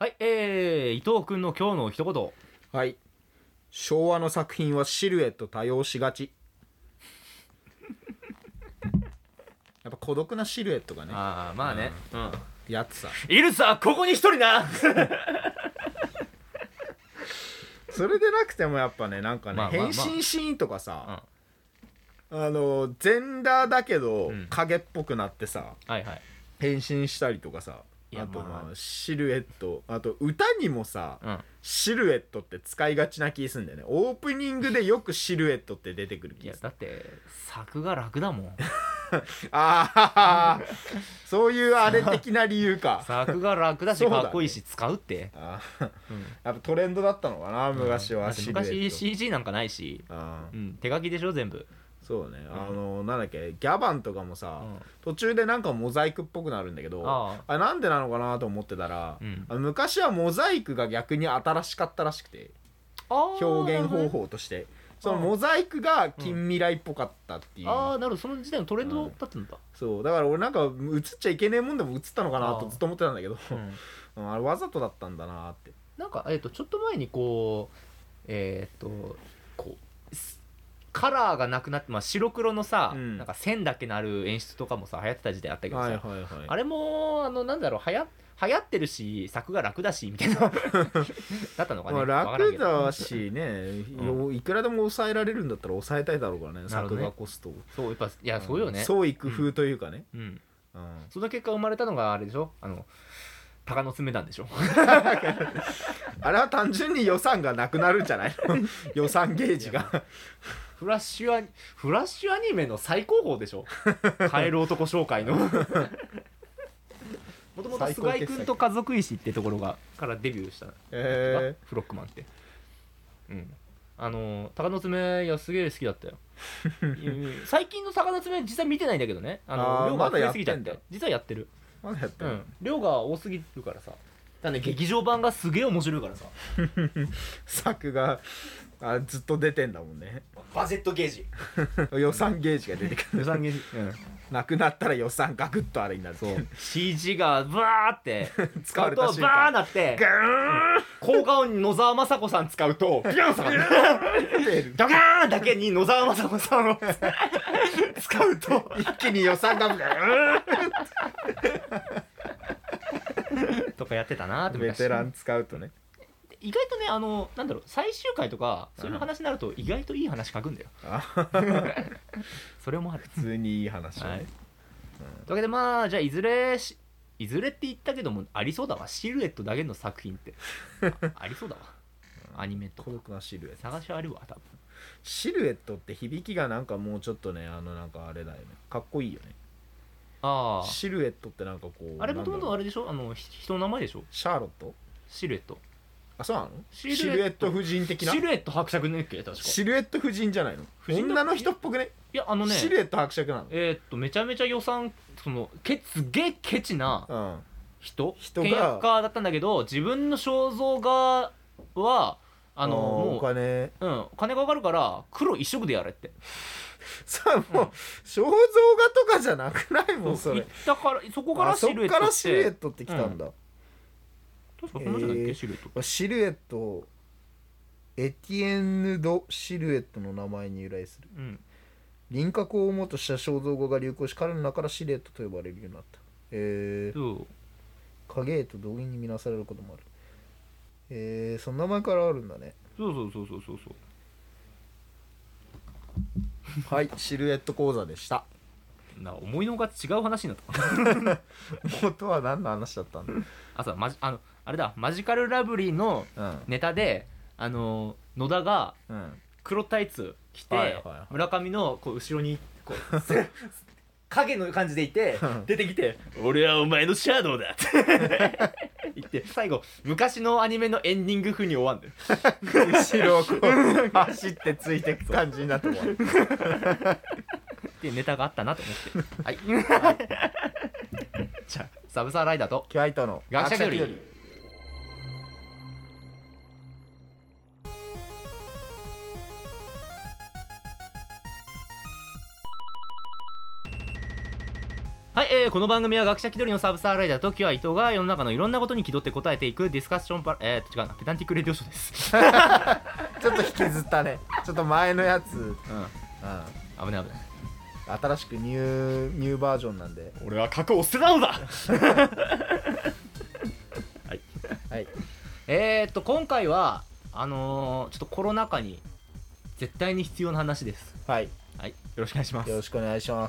はい、伊藤君の今日の一言。 はい。昭和の作品はシルエット多用しがち。やっぱ孤独なシルエットがね。 ああ、まあね。 やつさ。 いるさ、ここに一人な。 それでなくてもやっぱね、なんかね、 まあまあまあ変身シーンとかさ、全裸だけど影っぽくなってさ、 はいはい。 変身したりとかさ、 いやあとまあシルエット、あと歌にもさ、 うん。 シルエットって使いがちな気すんだよね。オープニングでよくシルエットって出てくるいや気する。 だって作が楽だもん。 ああ、そういうあれ的な理由か。 作が楽だしそうだねかっこいいし使うって。 あーうんやっぱトレンドだったのかな、昔だはって昔シルエット。 CG なんかないし、 あー手書きでしょ全部。 そうね、なんだっけ、ギャバンとかもさ、 うん途中でなんかモザイクっぽくなるんだけど、 ああれなんでなのかなと思ってたら、昔はモザイクが逆に新しかったらしくて、表現方法としてそのモザイクが近未来っぽかったっていう、 ああなるほど、その時代のトレンドだったんだ。 そうだから俺なんか映っちゃいけねえもんでも映ったのかなとずっと思ってたんだけど、あれわざとだったんだなって。 なんかちょっと前にこうこうカラーがなくなって、白黒のさ、なんか線だけのある演出とかもさ流行ってた時代あったけどさ、 はいはいはい、 あれもなんだろう、流行ってるし作が楽だしみたいなだったのかね。 楽だしね、いくらでも抑えられるんだったら抑えたいだろうからね、作画コストを。 そうやっぱいやそうよね、 創意工夫というかね、 その結果生まれたのがあれでしょ、鷹の爪なんでしょあれは単純に予算がなくなるんじゃないの予算ゲージがフラッシュアニメの最高峰でしょカエル男紹介のもともと菅井君と家族石ってところからデビューしたフロックマンって。鷹の爪、いやすげえ好きだったよ最近の鷹の爪実際見てないんだけどね、量が増えすぎちゃって実はやってる。 まだやってる、 量が多すぎるからさ。だね、劇場版がすげえ面白いからさ作がずっと出てんだもんね。 バジェットゲージ予算ゲージが出てくる。 予算ゲージ、 なくなったら予算ガクッとあれになる。 そう CG がバーって使うとバーなってガーン効果音に野沢雅子さん使うとビャン下がるドカーンだけに野沢雅子さんを使うと一気に予算がガーンとかやってたなーって。 ベテラン使うとね、 意外とね、なんだろう、最終回とかそういう話になると意外といい話書くんだよそれもある。 普通にいい話をね、 はい、というわけでまあじゃあいずれって言ったけどもありそうだわ、シルエットだけの作品ってありそうだわアニメとか孤独なシルエット探しあるわ多分。 シルエットって響きがなんかもうちょっとね、なんかあれだよね、かっこいいよね。 あシルエットってなんかこう、 あれもともとあれでしょ、人の名前でしょ、 シャーロット。 シルエット。 あ、そうなの？ シルエットシルエット夫人的な。 シルエット伯爵のっけ確か。 シルエット夫人じゃないの？ 夫人だ女の人っぽくね。 いやシルエット伯爵なの。 めちゃめちゃ予算すげえケチな人が倹約家だったんだけど、自分の肖像画はもうお金お金がかかるから黒一色でやれってさあもう、肖像画とかじゃなくないもんそれ。 だからそこからシルエットって、 そっからシルエットってきたんだ。 確かそんなじゃないっけ、シルエット。 シルエット、エティエンヌ・ド・シルエットの名前に由来する、輪郭を主とした肖像画が流行し、彼の中からシルエットと呼ばれるようになった。影絵と同義に見なされることもある。その名前からあるんだね。 そうはい、シルエット講座でした。 思いのが違う話になった元は何の話だったんだ。 あれだ、マジカルラブリーのネタで、野田が黒タイツ着て、村上のこう後ろにこう影の感じでいて出てきて「俺はお前のシャドウだ」って言って最後昔のアニメのエンディング風に終わんだよ後ろをこう走ってついてく感じになって終わるっていうネタがあったなと思ってはいじゃあサブサーライダーとキュアイトの学者よりはい、 この番組は学者気取りのサブサーライダー時は伊藤が世の中のいろんなことに気取って答えていくディスカッション違うな、ペタンティックレディオショーですちょっと引きずったね。ちょっと前のやつ、 危ない危ない。 新しくニューバージョンなんで、 俺は過去を捨てたのだはい、 はい、 今回はちょっとコロナ禍に絶対に必要な話です。 はい、 はい、よろしくお願いします。 よろしくお願いします。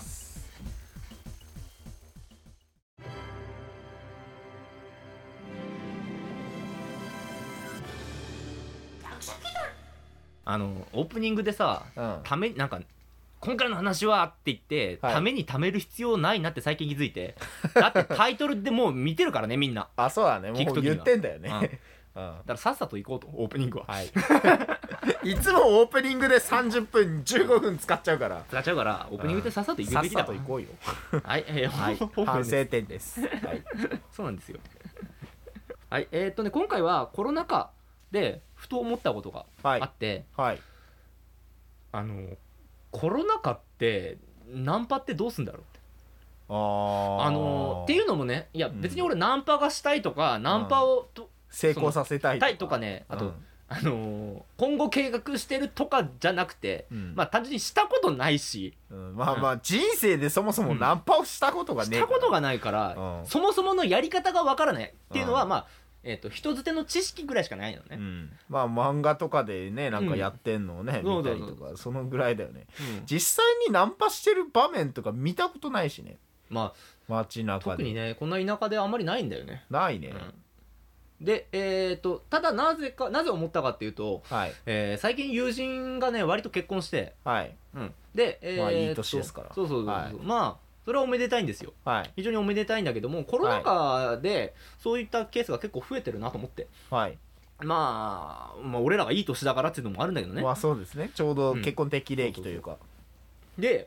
オープニングでさ、ためなんか今回の話はって言って、ためにためる必要ないなって最近気づいてだってタイトルでもう見てるからねみんな。 あ、そうだね、もう言ってんだよね、 だからさっさと行こうと、オープニングは。 はいいつもオープニングで30分15分使っちゃうからオープニングでさっさと行くべきだ。 さっさと行こうよはい、 反省点です。はいそうなんですよ。はい、今回はコロナ禍でふと思ったことがあって、 はい、 コロナ禍ってナンパってどうすんだろうって。っていうのもね、いや別に俺ナンパがしたいとか、ナンパを成功させたいとかね、あと、今後計画してるとかじゃなくて、まあ単純にしたことないし、 まあまあ人生でそもそもナンパをしたことがねえから、 したことがないから、そもそものやり方がわからないっていうのは、まあ人づての知識ぐらいしかないのね、 まあ漫画とかでねなんかやってんのをね、見たりとかそのぐらいだよね、実際にナンパしてる場面とか見たことないしね。 まあ街中で特にねこんな田舎であんまりないんだよね。 ないね、 でただなぜ思ったかっていうと、最近友人がね割と結婚して、でまあいい年ですから、 そう、まあそれはおめでたいんですよ、非常におめでたいんだけども、コロナ禍でそういったケースが結構増えてるなと思って、まあ俺らがいい年だからっていうのもあるんだけどね。 まあそうですね、ちょうど結婚適齢期というか、 で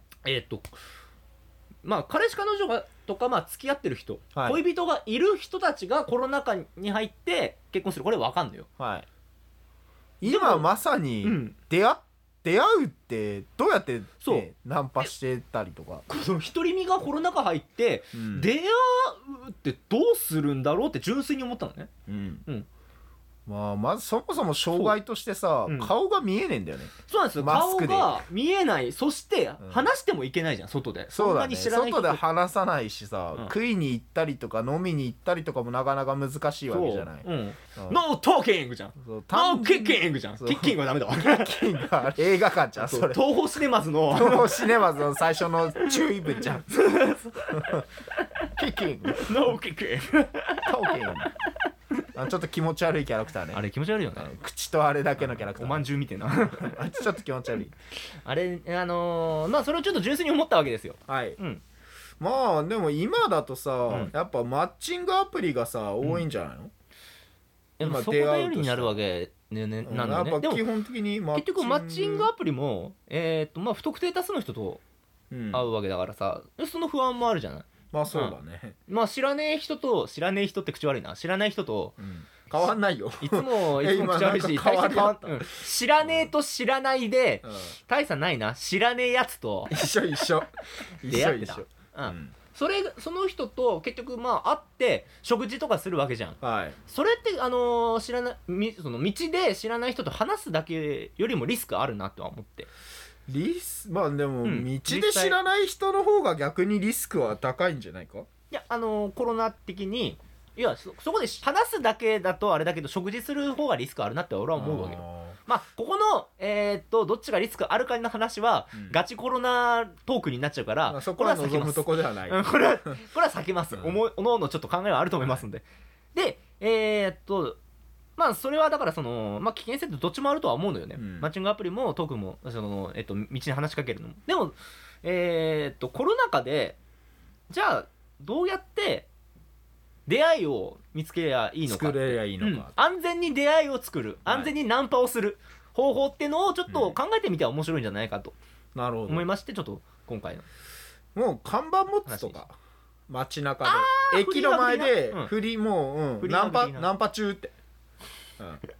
まあ彼氏彼女とか付き合ってる人、恋人がいる人たちがコロナ禍に入って結婚する、これ分かんのよ。 今まさに出会うってどうやって、ナンパしてたりとか、 その独り身がコロナ禍入って、出会うってどうするんだろうって純粋に思ったのね。 まずそもそも障害としてさ、顔が見えねえんだよね。 そうなんですよ、顔が見えない。そして話してもいけないじゃん、外で。 そうだね、外で話さないしさ、食いに行ったりとか飲みに行ったりとかもなかなか難しいわけじゃない。 ノートーキングじゃん、ノーキッキングじゃん。キッキングはダメだわ。キッキングは映画館じゃん。それ東宝シネマズの最初の注意文じゃん。キッキング、 ノーキッキング、 トーキング。ちょっと気持ち悪いキャラクターね。 あれ気持ち悪いよね、 口とあれだけのキャラクター。 おまんじゅうみたいなちょっと気持ち悪い。 あれまあそれをちょっと純粋に思ったわけですよ。 まあでも今だとさ、やっぱマッチングアプリがさ多いんじゃないの。 今そこ頼りになるわけなんだよね。 やっぱ基本的に結局マッチングアプリもまあ不特定多数の人と会うわけだからさ、その不安もあるじゃない。 まあそうだね。 まあ知らねえ人って口悪いな、知らない人と変わんないよ。 いつも口悪いし、知らねえと知らないで大差ないな。知らねえやつと一緒出会ってた。その人と結局まあ会って食事とかするわけじゃん。それって知らないその道で知らない人と話すだけよりもリスクあるなとは思って。 まあでも、道で知らない人の方が逆にリスクは高いんじゃないか。 いやコロナ的に、いやそこで話すだけだとあれだけど、食事する方がリスクあるなって俺は思うわけよ。まあここのどっちがリスクあるかの話は、ガチコロナトークになっちゃうから、 そこは望むとこではない。 これは避けます。おのおのちょっと考えはあると思いますんで。でまあそれはだからまあ危険性ってどっちもあるとは思うのよね。マッチングアプリもトークも道に話しかけるのも。でもコロナ禍でじゃあどうやって出会いを見つけりゃいいのか、 作れりゃいいのか、 安全に出会いを作る、安全にナンパをする方法っていうのをちょっと考えてみては面白いんじゃないかと思いまして、ちょっと今回のもう看板持つとか街中で駅の前でナンパ中って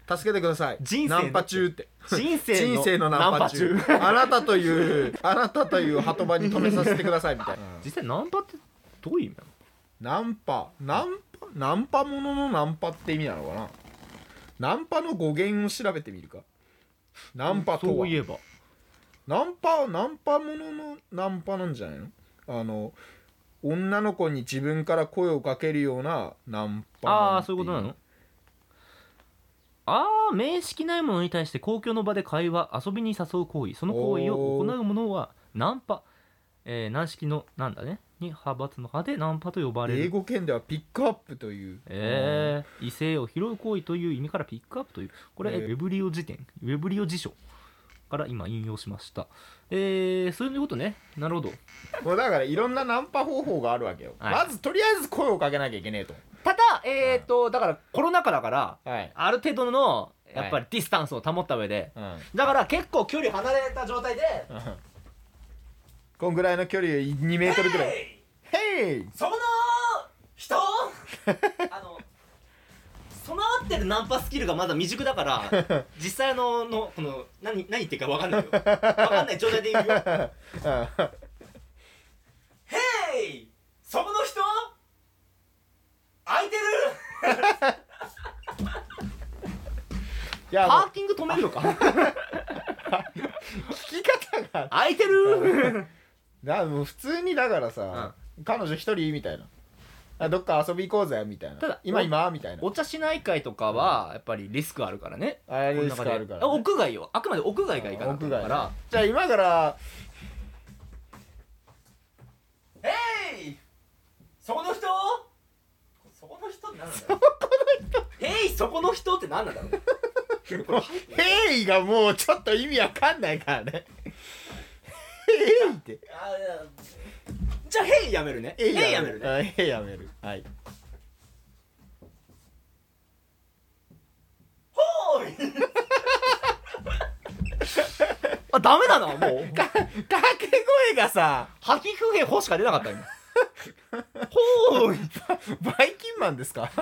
助けてください。 人生ナンパ中って人人生のナンパ中あなたという鳩場に止めさせてくださいみたいな実際ナンパってどういう意味なの？ ナンパもののナンパって意味なのかな。ナンパの語源を調べてみるか。ナンパとは、 そういえばナンパもののナンパなんじゃないの。女の子に自分から声をかけるようなナンパ。 ああそういうことなの。面識ないものに対して公共の場で会話遊びに誘う行為、その行為を行うものはナンパ、軟式のなんだねに派閥の派でナンパと呼ばれる。 英語圏ではピックアップという、 異性を拾う行為という意味からピックアップという、これ、ウェブリオ辞書から今引用しました。そういうことね。なるほど。 もうだからいろんなナンパ方法があるわけよ、はい、まずとりあえず声をかけなきゃいけねえと。 ただだからコロナ禍だから、はい、ある程度のやっぱりディスタンスを保った上で、はい、だから結構距離離れた状態で、 こんぐらいの距離2メートルぐらい。ヘイそこの人備わってるナンパスキルがまだ未熟だから実際この何言ってるか分かんないよ。分かんない状態で言うよ。ヘイそこの人空いてるいやパーキング止めるのか聞き方が空いてるもう普通にだからさ、彼女一人みたいな、どっか遊び行こうぜみたいな、ただ今みたいな。 お茶しない会とかはやっぱりリスクあるからね。 リスクあるから、ね、 屋外よ、あくまで屋外がいいかなと思うから、 じゃあ今からヘイそこの人って何なんだろう。ヘイそこの人って何なんだろう。 ヘイがもうちょっと意味わかんないからね。ヘイってじゃあヘイやめるね。ヘイやめるね。ヘイやめる。はい。 ほーいダメだなもう掛け声がさ吐き不平ほしか出なかった今ほーいバイキンマンですか。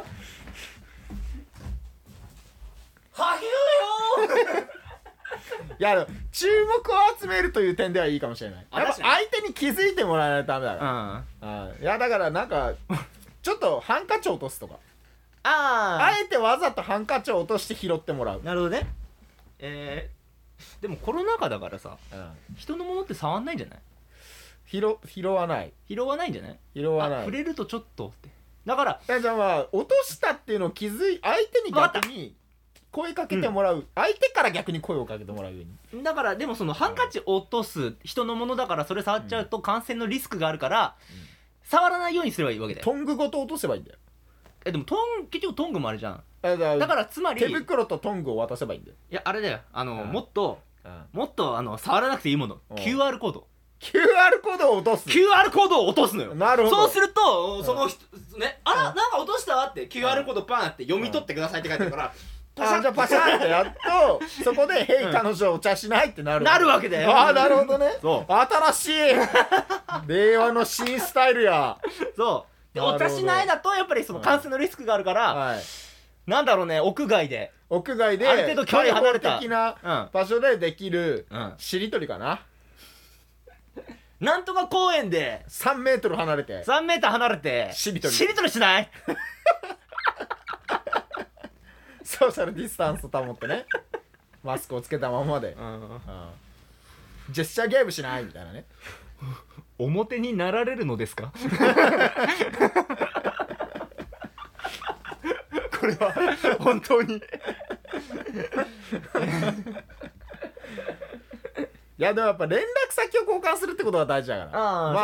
吐き不平よいや注目を集めるという点ではいいかもしれない。やっぱ相手に気づいてもらわないとダメだから、いやだからなんかちょっとハンカチ落とすとか、あえてわざとハンカチを落として拾ってもらう。 なるほどね。でもコロナ禍だからさ、人のものって触んないんじゃない。 拾わないんじゃない。拾わない。 触れるとちょっとってだからじゃあまあ落としたっていうのを相手に逆に声かけてもらう、相手から逆に声をかけてもらうように。 だからでもそのハンカチ落とす人のものだからそれ触っちゃうと感染のリスクがあるから、触らないようにすればいいわけだよ。 トングごと落とせばいいんだよ。 でも結局トングもあれじゃん。だからつまり手袋とトングを渡せばいいんだよ。 いやあれだよもっと触らなくていいもの、QR コード。 QR コードを落とす。 QR コードを落とすのよ。 なるほど。 そうするとその人ね、なんか落としたわって QR コードパンって読み取ってくださいって書いてるからじゃあパシャンってやっとそこで「ヘイ彼女お茶しない」ってなるわけだよ。 なるほどね。新しい令和の新スタイルや。 そうでお茶しないだとやっぱりその感染のリスクがあるから、なんだろうね、屋外である程度距離離れた的な場所でできるしりとりかな。 なんとか公園で 3メートル離れてしりとりしないソーシャルディスタンスを保ってねマスクをつけたままで、ジェスチャーゲームしないみたいなね。 表になられるのですかこれは本当にいやでもやっぱ連絡先を交換するってことが大事だから、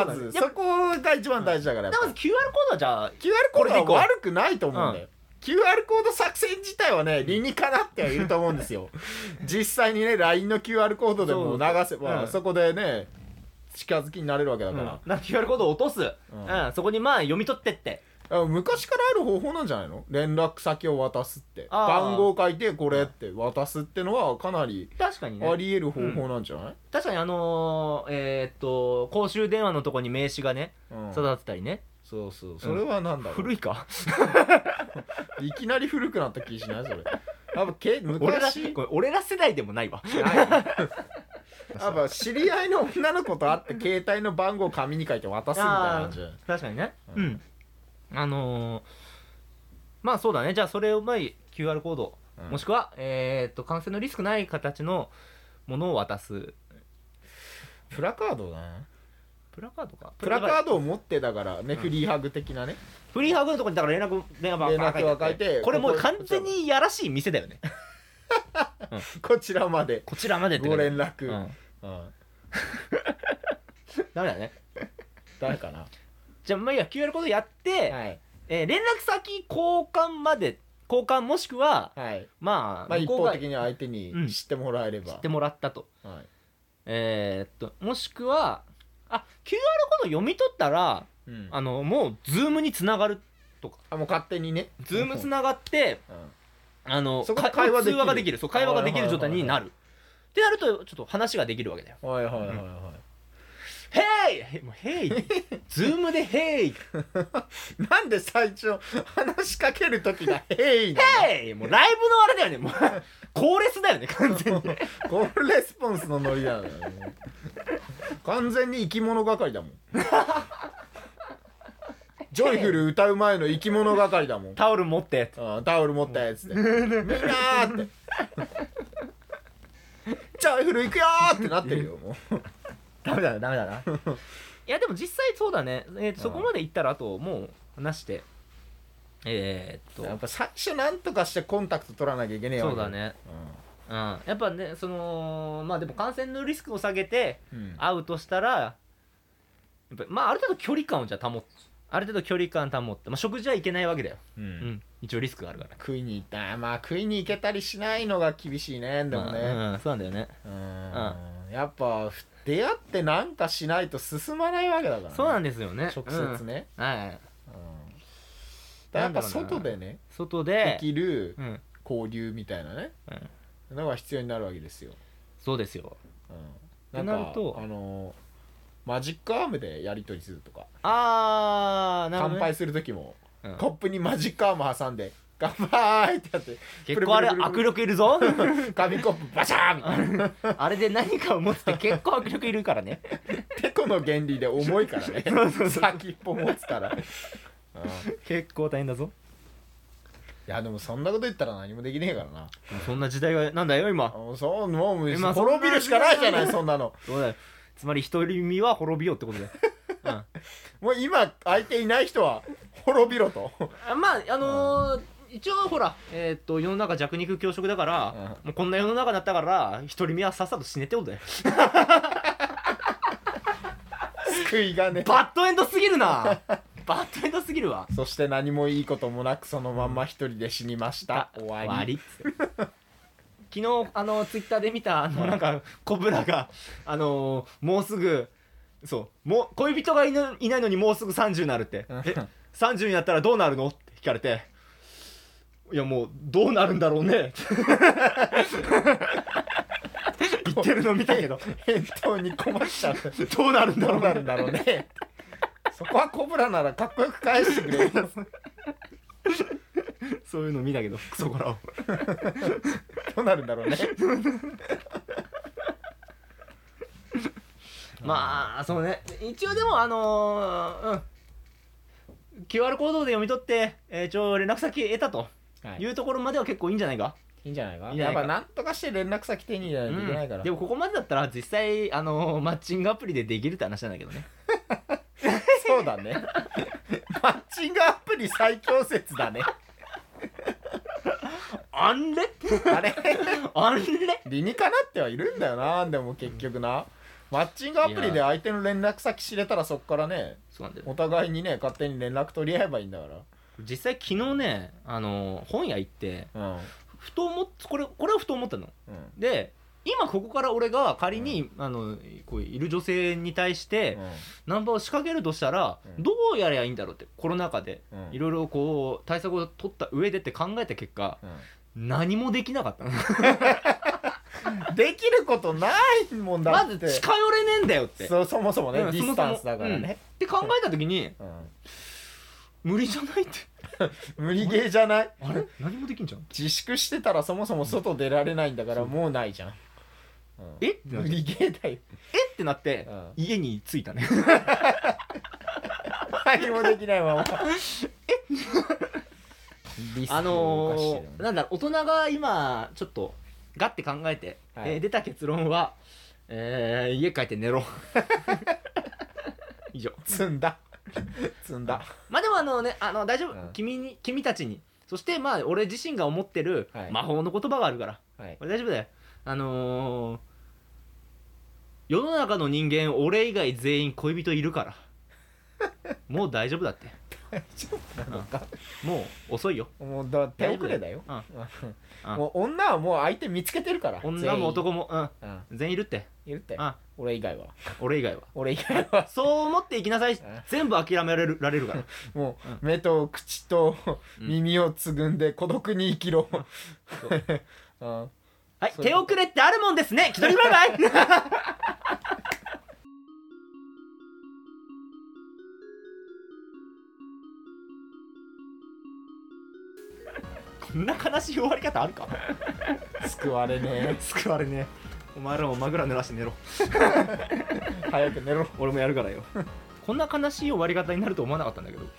まずそこが一番大事だから。 でも QR コードはじゃあ QR コードは悪くないと思うんだよ。QR コード作戦自体はね理にかなってはいると思うんですよ。実際にね LINE の QR コードでも流せばそこでね近づきになれるわけだから、 QR コードを落とす、そこにまあ読み取ってって昔からある方法なんじゃないの。連絡先を渡すって、番号書いてこれって渡すってのはかなり確かに、 あり得る方法なんじゃない。 確かに公衆電話のとこに名刺がね、育ってたりね。 そうそれはなんだろう、 古いかいきなり古くなった気しないそれ。 やっぱ昔俺ら世代でもないわ。 やっぱ知り合いの女の子と会って携帯の番号を紙に書いて渡すみたいな感じ。 確かにね。まあそうだね。じゃあそれをQR コード、もしくは感染のリスクない形のものを渡す。 プラカードだね。 プラカードか。 プラカードを持ってだからね、フリーハグ的なね。 フリーハグのとこにだから連絡は書いて、これもう完全にやらしい店だよね。 こちらまでってご連絡。 ダメだね。 誰かな。 じゃあまあいいや、 QR コードやって、連絡先交換もしくは、まあ一方的に相手に知ってもらえれば、 知ってもらったと。もしくはQR コード読み取ったら、もう Zoom につながるとか。 もう勝手にね Zoom つながって、 そこで会話ができる。 会話ができる状態になるってなると、ちょっと話ができるわけだよ。ヘイもうヘイズームでヘイなんで最初話しかけるときがヘイヘイもうライブのあれだよね。もうコーレスだよね、完全に。 コールレスポンスのノリだよね。完全に生き物係だもん。ジョイフル歌う前の生き物係だもん。 タオル持ってタオル持ったやつでみんなーってジョイフル行くよーってなってるよ。もうダメだな。いやでも実際そうだね。そこまで行ったらあともう話してやっぱ最初なんとかしてコンタクト取らなきゃいけねえよ。 そうだね。やっぱね、まあでも感染のリスクを下げて会うとしたら、やっぱまあある程度距離感を保って、まあ、食事はいけないわけだよ。一応リスクがあるから。 食いに行けたりしないのが厳しいね。でもね、 そうなんだよね。 やっぱ出会ってなんかしないと進まないわけだからね。 そうなんですよね。 直接ね。やっぱ外でね、できる交流みたいなねのが必要になるわけですよ。 そうですよ。 なんかマジックアームでやり取りするとか。乾杯する時もコップにマジックアーム挟んで乾杯ってやって、 結構あれ握力いるぞ。 紙コップバシャーみたいな。 あれで何かを持つって結構握力いるからね。 てこの原理で重いからね。先っぽ持つから結構大変だぞ。 いやでもそんなこと言ったら何もできねえからな。 そんな時代がなんだよ今。 もう滅びるしかないじゃない。そんなの。 そうだよ。つまり独り身は滅びようってことだよ。 もう今相手いない人は滅びろと。 まあ一応ほら世の中弱肉強食だから、もうこんな世の中だったから独り身はさっさと死ねってことだよ。 救いがね。 バッドエンドすぎるな。バッドエンドすぎるわ。 そして何もいいこともなくそのまんま一人で死にました。終わり。 昨日ツイッターで見たなんかコブラがもうすぐもう恋人がいないのにもうすぐ30になるって。30になったらどうなるのって聞かれて、いやもうどうなるんだろうね言ってるの見たけど返答に困っちゃう。 どうなるんだろうね。そこはコブラならかっこよく返してくれる。 そういうの見たけどクソコラをどうなるんだろうね。 まあそうね。一応でもQR コードで読み取って連絡先得たというところまでは結構いいんじゃないか。 いいんじゃないか。やっぱなんとかして連絡先手に入れないといけないから。 でもここまでだったら実際マッチングアプリでできるって話なんだけどね。 そうだね。マッチングアプリ最強説だね。 あんれ理にかなってはいるんだよな。でも結局な、マッチングアプリで相手の連絡先知れたらそっからね、お互いにね勝手に連絡取り合えばいいんだから。実際昨日ね本屋行って、ふとこれはふと思ったの、で今ここから俺が仮に、こういる女性に対して、ナンパを仕掛けるとしたら、どうやりゃいいんだろうって、コロナ禍でいろいろこう対策を取った上でって考えた結果、何もできなかったの。 できることないもんだって。 まず近寄れねえんだよって。 そもそもね、ディスタンスだからね、 って考えた時に、無理じゃないって。 無理ゲーじゃない？ あれ何もできんじゃん。 自粛してたらそもそも外出られないんだからもうないじゃん、 え無理ゲーだよ。 ってなって、家に着いたね。 何もできないまま。 なんだろう、大人が今ちょっとガッて考えて、出た結論は、家帰って寝ろ。以上。 積んだ。 まあでも大丈夫、君たちに、そしてまあ俺自身が思ってる魔法の言葉があるから、これ大丈夫だよ。世の中の人間俺以外全員恋人いるから、もう大丈夫だって。 大丈夫なのか、 もう遅いよ。 もう手遅れだよ。もう女はもう相手見つけてるから。 女も男も全員いるって。俺以外はそう思っていきなさい。全部諦められるから。 もう目と口と耳をつぐんで孤独に生きろ。 はい、手遅れってあるもんですね。気取りバイバイ。こんな悲しい終わり方あるか。 救われねえ。お前らも枕濡らして寝ろ。 早く寝ろ。 俺もやるからよ。こんな悲しい終わり方になると思わなかったんだけど。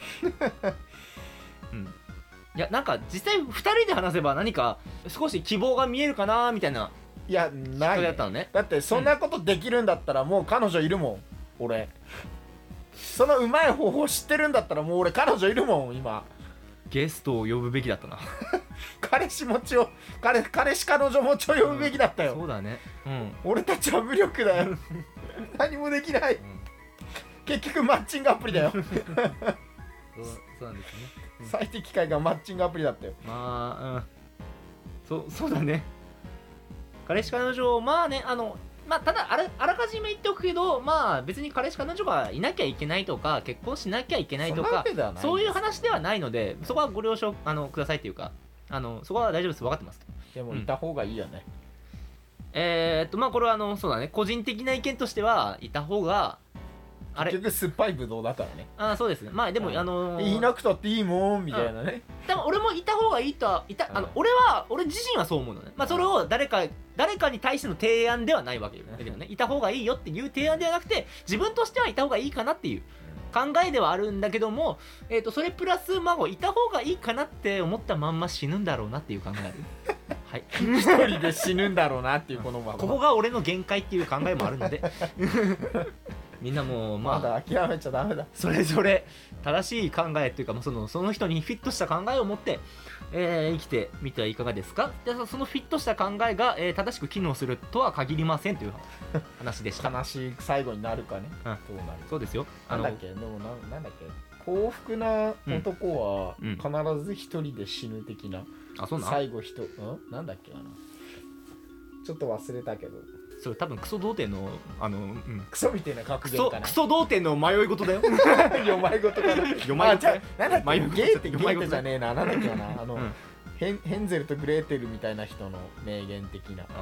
いや、なんか実際2人で話せば何か少し希望が見えるかなみたいな。 いや、ない、 だったのね。 だってそんなことできるんだったらもう彼女いるもん、俺。そのうまい方法知ってるんだったらもう俺彼女いるもん今。 ゲストを呼ぶべきだったな。 彼氏持ちを彼氏彼女持ちを呼ぶべきだったよ、 そうだね。 俺たちは無力だよ。何もできない、結局マッチングアプリだよ。 そうなんですね。 最適解がマッチングアプリだったよ。 まあ、そうだね。彼氏彼女、まあね、まあただあらかじめ言っておくけど、まあ別に彼氏彼女がいなきゃいけないとか結婚しなきゃいけないとかそういう話ではないので、そこはご了承くださいっていうか、そこは大丈夫です、分かってます。 でもいた方がいいよね。 まあこれはそうだね、個人的な意見としてはいた方が、 結局酸っぱいブドウだからね。 そうですね。まあでもいなくたっていいもんみたいなね。 多分俺もいた方がいいとは俺自身はそう思うのね。まあそれを誰かに対しての提案ではないわけよ。だけどね、いた方がいいよっていう提案ではなくて、自分としてはいた方がいいかなっていう考えではあるんだけども、それプラス孫いた方がいいかなって思ったまんま死ぬんだろうなっていう考えある。はい、 一人で死ぬんだろうなっていうこのまま。 ここが俺の限界っていう考えもあるので。みんなもまだ諦めちゃダメだ。 それぞれ正しい考えっていうか、その人にフィットした考えを持って、生きてみてはいかがですか。でそのフィットした考えが、正しく機能するとは限りませんという話でした。 悲しい最後になるかね。どうなる。 そうですよ。 なんだっけ、でもなんだっけ、幸福な男は必ず一人で死ぬ的な。最後なんだっけ、ちょっと忘れたけど。 それ多分クソ童貞のクソみたいな格言かな。 クソ童貞の迷い事だよ。 よまい事かな。 よまい事。 なんだっけ、ゲーテじゃねえな。なんだっけな、ヘンゼルとグレーテルみたいな人の名言的な。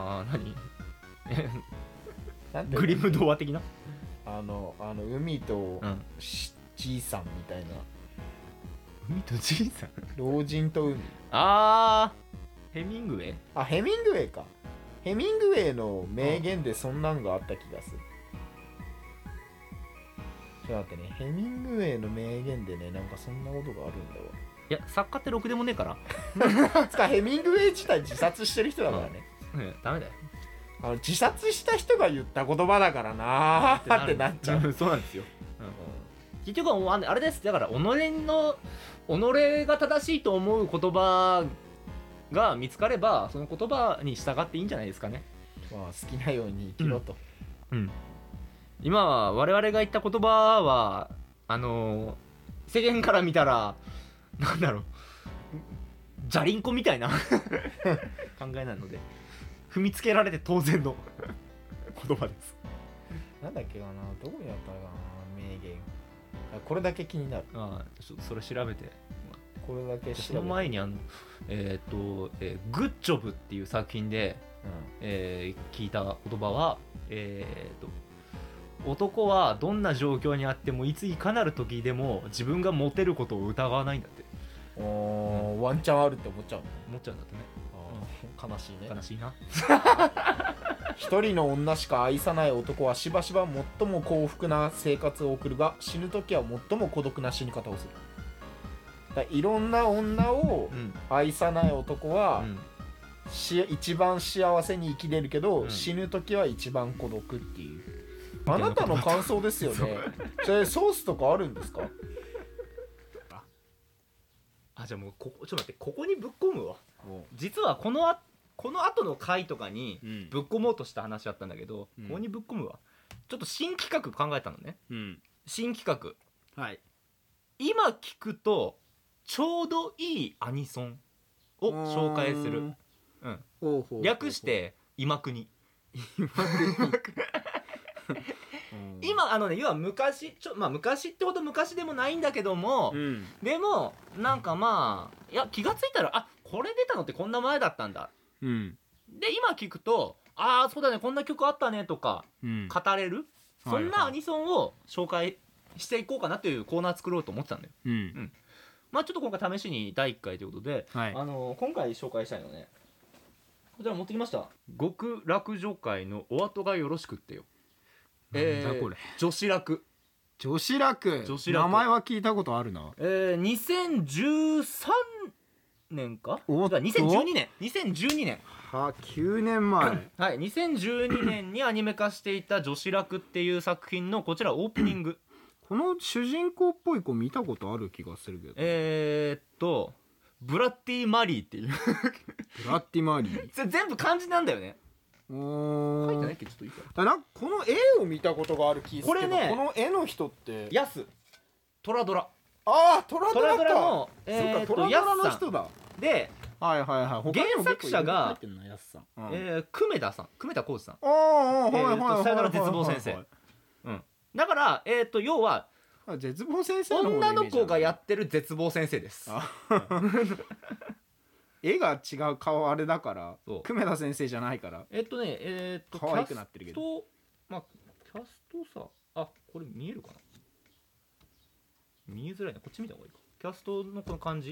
何？グリム童話的な。 海とじいさんみたいな。 海とじいさん。 老人と海。 ヘミングウェイ？ ヘミングウェイか。ヘミングウェイの名言でそんなんがあった気がする。ちょっと待ってね、ヘミングウェイの名言でね、なんかそんなことがあるんだわ。 いや、作家ってろくでもねえから。 ヘミングウェイ自体自殺してる人だからね。 ダメだよ。 自殺した人が言った言葉だからなーってなっちゃう。 そうなんですよ。結局あれです。だから己が正しいと思う言葉が見つかれば、その言葉に従っていいんじゃないですかね。 まあ好きなように生きろと。 今は我々が言った言葉は世間から見たらなんだろう、じゃりんこみたいな考えなので、踏みつけられて当然の言葉です。 なんだっけかな、どこにあったのかな、名言。これだけ気になる。 それ調べて。 これだけその前にグッジョブっていう作品で、聞いた言葉は、男はどんな状況にあってもいついかなる時でも自分がモテることを疑わないんだって。 ワンチャンあるって思っちゃうの。 思っちゃうんだってね。 悲しいね。 悲しいな。 一人の女しか愛さない男はしばしば最も幸福な生活を送るが、死ぬ時は最も孤独な死に方をする。だいろんな女を愛さない男は、一番幸せに生きれるけど、死ぬ時は一番孤独っていう。あなたの感想ですよね。それソースとかあるんですか？ じゃあもうちょっと待って、ここにぶっ込むわ。実はこの後の回とかにぶっ込もうとした話だったんだけど、ここにぶっ込むわ。ちょっと新企画考えたのね。新企画。はい。今聞くとちょうどいいアニソンを紹介する。略して今国。今要は昔昔ってほど昔でもないんだけども、でもなんかいや気がついたらこれ出たのってこんな前だったんだ、で今聞くとそうだね、こんな曲あったねとか語れる、そんなアニソンを紹介していこうかなというコーナー作ろうと思ってたんだよ。ちょっと今回試しに第1回ということで、今回紹介したいのね、こちら持ってきました。極楽女会のお後がよろしくってよ。 なんだこれ。 女子楽。 女子楽。名前は聞いたことあるな。 2013年か？2012年。2012年。 9年前。 はい、2012年にアニメ化していた女子楽っていう作品のこちらオープニング。 この主人公っぽい子見たことある気がするけど。 ブラッディ・マリーっていう。 ブラッディ・マリー。 それ全部漢字なんだよね。書いてないっけ？ちょっといいか。 この絵を見たことがある気がするけど、この絵の人ってヤストラドラ。 トラドラのトラドラの人だ。 で、 原作者が久米田さん、久米田浩二さん。さよなら絶望先生。だから要は絶望先生の女の子がやってる絶望先生です。 絵が違う顔あれだから久米田先生じゃないから可愛くなってるけど、 キャストさこれ見えるかな、見えづらいな、こっち見た方がいいか。キャストのこの感じ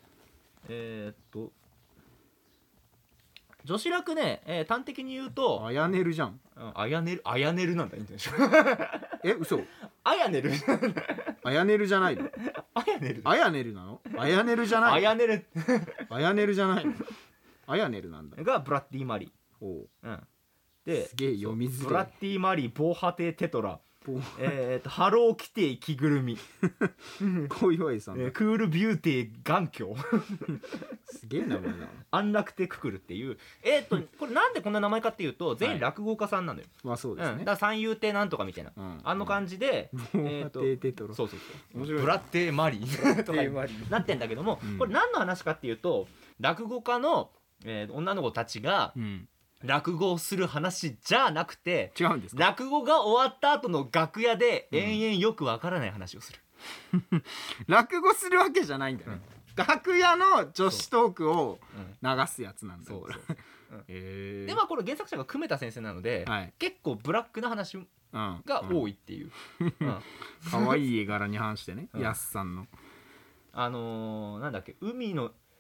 女子楽ね、端的に言うとあやねるじゃん。 あやねるなんだ、いいんでしょ。 嘘。 あやねるあやねるじゃないの。 あやねるあやねるなの。あやねるじゃない。 あやねるあやねるじゃないの。あやねるなんだがブラッディマリー。ですげえ読みづらい。 ブラッディマリー防波堤テトラ、ハローキティ着ぐるみ、 こういうわいさん、 クールビューティー眼鏡、 すげえ名前だ。 安楽亭くくるっていう、これなんでこんな名前かっていうと全員落語家さんなんだよ。 そうですね。 だから三遊亭なんとかみたいな感じで、 防波堤テトラ、 そうブラッディマリーとかなってんだけども、これ何の話かっていうと、落語家の女の子たちが落語をする話じゃなくて、 違うんですか？ 落語が終わった後の楽屋で延々よくわからない話をする。 落語するわけじゃないんだよね。楽屋の女子トークを流すやつなんだ。 でこれ原作者が久米田先生なので、結構ブラックな話が多いっていう。 可愛い絵柄に反してね、やすさんのなんだっけ、海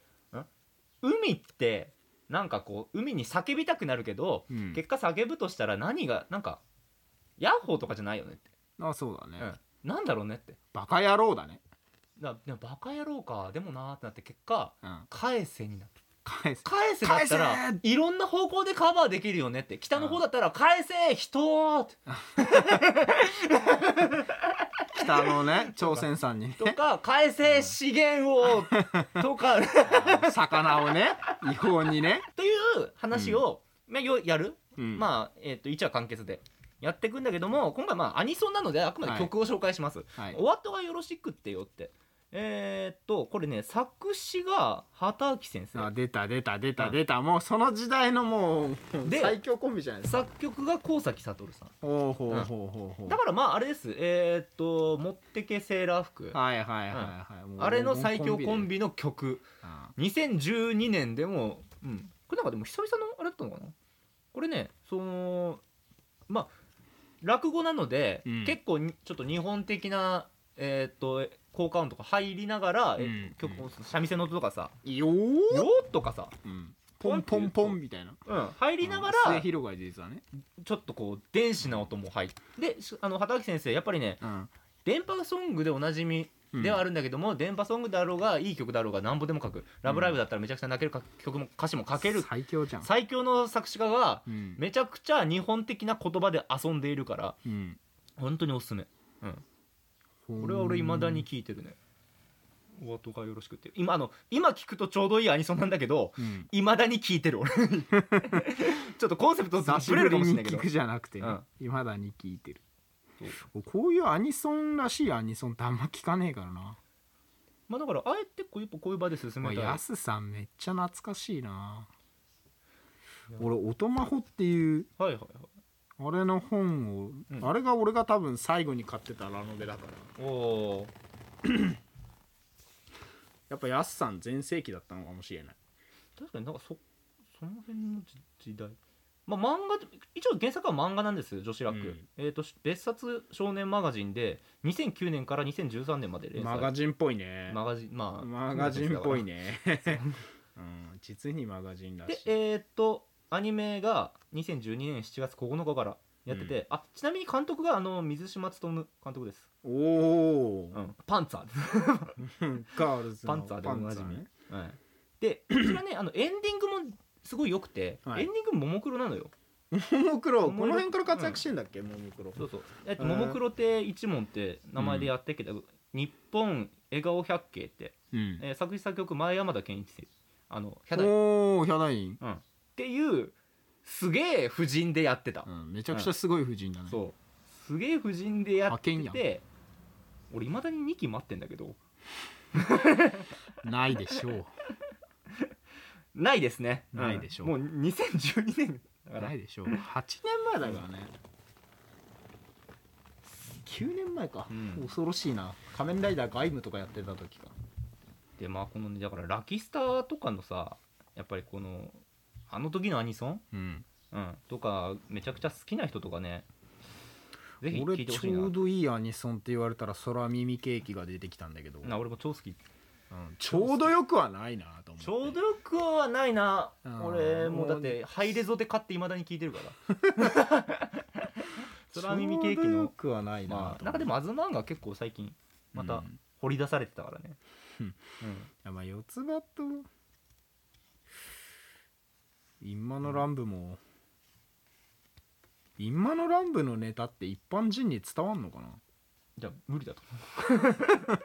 ってなんかこう海に叫びたくなるけど、結果叫ぶとしたら何がなんかヤッホーとかじゃないよねって。 そうだね、 なんだろうねって。 バカ野郎だね。 バカ野郎か、でもなーってなって、結果返せになって、 返せだったらいろんな方向でカバーできるよねって。北の方だったら返せ人って北のね朝鮮さんにとか、返せ資源をとか魚をね違法にねという話をやる。一話完結でやっていくんだけども、今回アニソンなのであくまで曲を紹介します。お後がよろしくってよって。これね、作詞が畑明先生。 出た、もうその時代のもう最強コンビじゃないですか。 作曲が高崎悟さん。 だからあれです、もってけセーラー服、あれの最強コンビの曲、2012年でも、これなんかでも久々のあれだったのかな。これね、落語なので、結構ちょっと日本的な効果音とか入りながら、曲三味線の音とかさ「 よー」とかさ、 ポンポンポンみたいな、 入りながら末広がりで実はねちょっとこう電子な音も入ってで畑脇先生やっぱりね、電波ソングでおなじみではあるんだけども、電波ソングだろうがいい曲だろうがなんぼでも書く、ラブライブだったらめちゃくちゃ泣ける曲も歌詞も書ける最強じゃん。 最強の作詞家がめちゃくちゃ日本的な言葉で遊んでいるから、本当におすすめ。これは俺未だに聴いてるね。お後がよろしくって今聞くとちょうどいいアニソンなんだけど、未だに聴いてる俺ちょっとコンセプトずれるかもしれないけど、 久しぶりに聞くじゃなくて、未だに聴いてる。こういうアニソンらしいアニソンってあんま聞かねえからな。 まあだからあえてこういう場で進めたい。 やすさんめっちゃ懐かしいな。俺音マホっていうあれの本を、あれが俺が多分最後に買ってたラノベだから。おやっぱやすさん全盛期だったのかもしれない。 確かになんかその辺の時代、まあ漫画一応原作は漫画なんですよ女子楽。別冊少年マガジンで2009年から2013年まで連載。 マガジンっぽいね。 マガジンっぽいね実にマガジンらしい。 でアニメが2012年7月9日からやってて、ちなみに監督が水島勉監督です。 おお、 パンツァーガールズパンツァーでおなじみ。でこちらねエンディングもすごい良くて、エンディングももクロなのよ。 ももクロこの辺から活躍してんだっけ、ももクロ。 そうそう、ももクロって一門って名前でやってるけど、日本笑顔百景って、作詞作曲前山田健一ヒャダインっていうすげえ婦人でやってた。 めちゃくちゃすごい婦人だね。 そうすげえ婦人でやってて、俺いまだに2期待ってんだけどないでしょうないですね。 ないでしょう。 もう2012年だからないでしょう。8年前だからね。9年前か、恐ろしいな。仮面ライダーガイムとかやってた時か。 でこのねだからラキスターとかのさ、やっぱりあの時のアニソン、とかめちゃくちゃ好きな人とかね、ぜひ聞いてほしいな。 俺ちょうどいいアニソンって言われたら空耳ケーキが出てきたんだけど、 俺も超好き。 ちょうどよくはないなと思って。 ちょうどよくはないな。俺もうだってハイレゾで買っていまだに聞いてるから空耳ケーキのちょうどよくはないな。 なんかでもアズマンが結構最近また掘り出されてたからね。 四つ葉と今の乱舞も、今の乱舞のネタって一般人に伝わんのかな。 じゃあ無理だと思う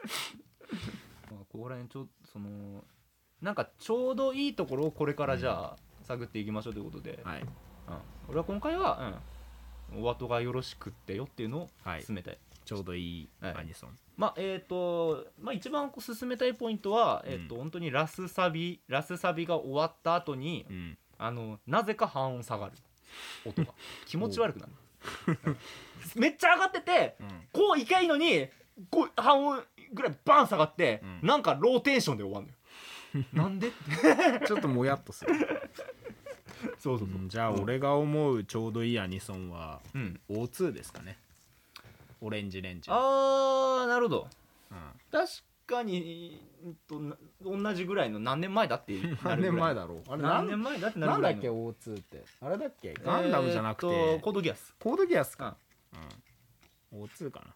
ここら辺なんかちょうどいいところをこれからじゃあ探っていきましょうということで、俺は今回は、お後がよろしくってよっていうのを進めたい。 ちょうどいいアニソン。 一番進めたいポイントは、本当にラスサビが終わった後に、なぜか半音下がる音が気持ち悪くなるめっちゃ上がってて、こういかいのにこう半音ぐらいバン下がって、なんかローテンションで終わるのよなんでちょっともやっとするそうじゃあ俺が思うちょうどいいアニソンは、O2 ですかね。オレンジレンジ。 なるほど、確かに同じぐらいの何年前だって何年前だろう。 あれ何年前だってなるぐらいの。 なんだっけ O2 ってあれだっけ、ガンダムじゃなくてコードギアスか。O2 かな。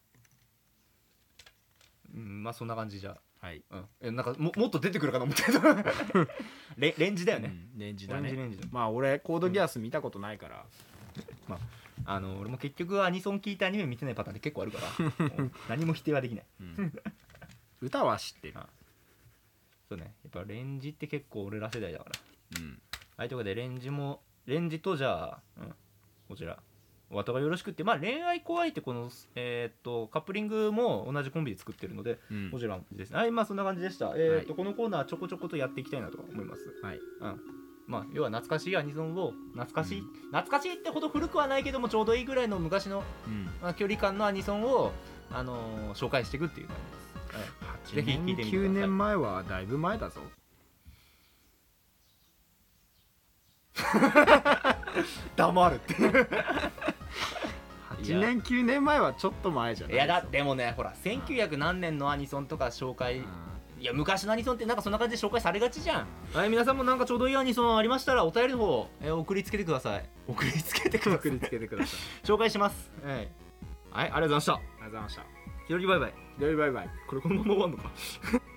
まあそんな感じじゃ。 はい。 なんかもっと出てくるかな思ってレンジだよね。 レンジだね。まあ俺コードギアス見たことないから、 俺も結局アニソン聞いてアニメ見てないパターンって結構あるから何も否定はできない歌は知ってる。 そうね、やっぱレンジって結構俺ら世代だから。ということでレンジとじゃあ、こちらお後がよろしくって、恋愛怖いってこのカップリングも同じコンビで作ってるので、こちらですね。そんな感じでした。このコーナーちょこちょことやっていきたいなと思います。要は懐かしいアニソンを懐かしいってほど古くはないけどもちょうどいいぐらいの昔の、距離感のアニソンを紹介していくっていう感じです。ぜひ聞いてみてください。 9年前はだいぶ前だぞ黙るって 8 8年9年前はちょっと前じゃない。 いやだでもねほら1900何年のアニソンとか紹介、いや昔のアニソンってなんかそんな感じで紹介されがちじゃん。はい、皆さんもなんかちょうどいいアニソンありましたらお便りの方、送りつけてください。送りつけてください紹介します。はい、はい、ありがとうございました。 ありがとうございました。 ひろりバイバイ。 ひろりバイバイ。 これこのまま終わんのか